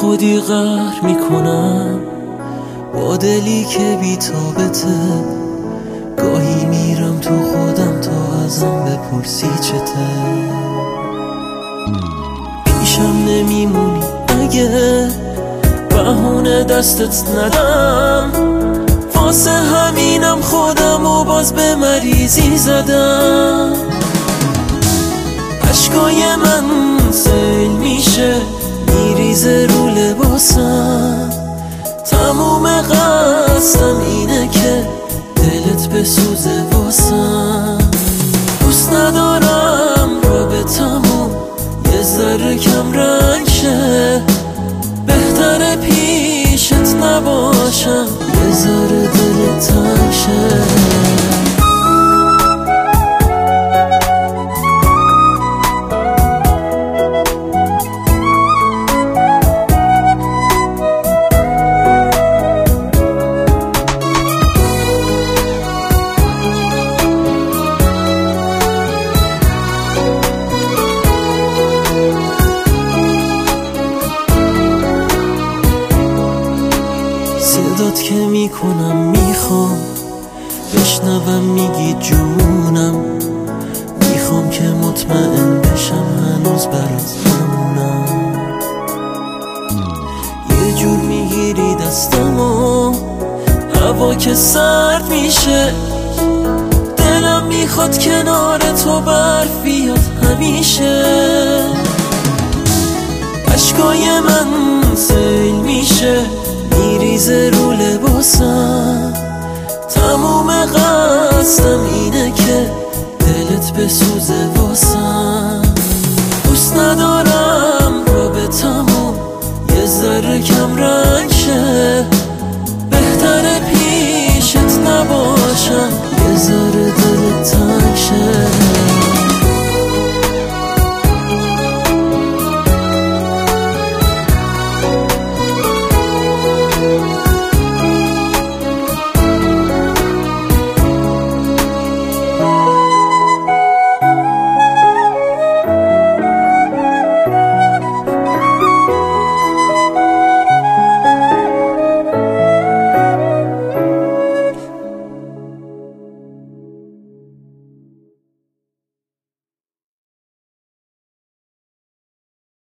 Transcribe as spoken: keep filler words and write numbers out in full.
خودی قهر میکنم با دلی که بی‌تابته. گاهی میرم تو خودم تا ازم بپرسی چته. پیشم نمیمونی اگه بهونه دستت ندم، واسه همینم خودم و باز به مریضی زدم. عشقای من سیل میشه میریزه رو لباسم، تموم قصدم اینه که دلت بسوزه واسم. دوست ندارم رابطمون یه ذره کم رنگ شه، بهتره پیشت نباشم یه ذره دلت تنگ شه. صدات که میکنم میخوام بشنوم میگی جونم، میخوام که مطمئن بشم هنوز برات بمونم. یه جور میگیری دستمو هوا که سرد میشه، دلم میخواد کنار تو برف بیاد همیشه. عشقای من سیل میشه میریزه رو لباسم، تموم قصدم اینه که دلت بسوزه